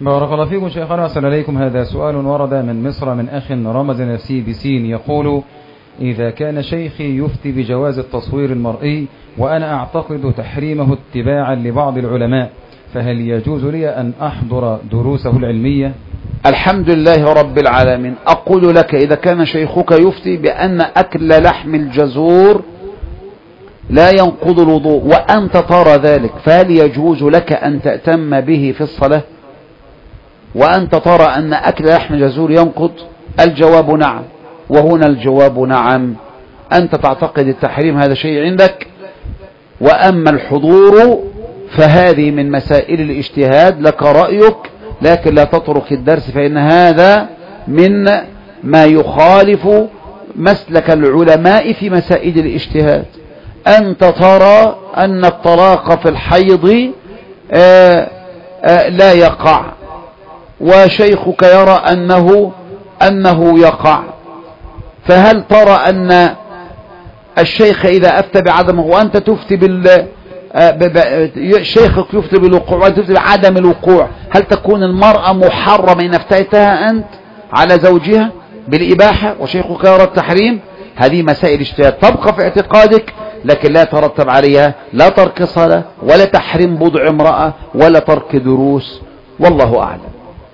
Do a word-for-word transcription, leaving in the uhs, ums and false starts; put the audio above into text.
بارك الله فيكم شيخنا وأحسن إليكم. هذا سؤال ورد من مصر من أخ رمز نفسي بسين يقول: إذا كان شيخي يفتي بجواز التصوير المرئي وأنا أعتقد تحريمه اتباعا لبعض العلماء، فهل يجوز لي أن أحضر دروسه العلمية؟ الحمد لله رب العالمين. أقول لك إذا كان شيخك يفتي بأن أكل لحم الجزور لا ينقض الوضوء وأنت ترى ذلك، فهل يجوز لك أن تأتم به في الصلاة وأنت ترى أن أكل لحم الجزور ينقض؟ الجواب نعم، وهنا الجواب نعم. أنت تعتقد التحريم، هذا شيء عندك، وأما الحضور فهذه من مسائل الاجتهاد، لك رأيك، لكن لا تترك الدرس، فإن هذا من ما يخالف مسلك العلماء في مسائل الاجتهاد. أنت ترى أن الطلاق في الحيض آآ آآ لا يقع، وشيخك يرى أنه أنه يقع، فهل ترى أن الشيخ إذا أفتى بعدمه وأنت تفتي بال شيخك يفتي بالوقوع وأنت تفتي بعدم الوقوع، هل تكون المرأة محرمة إن افتيتها أنت على زوجها بالإباحة وشيخك يرى التحريم؟ هذه مسائل اجتهاد تبقى في اعتقادك، لكن لا ترتب عليها لا ترك صلاة ولا تحريم بضع امرأة ولا ترك دروس، والله أعلم.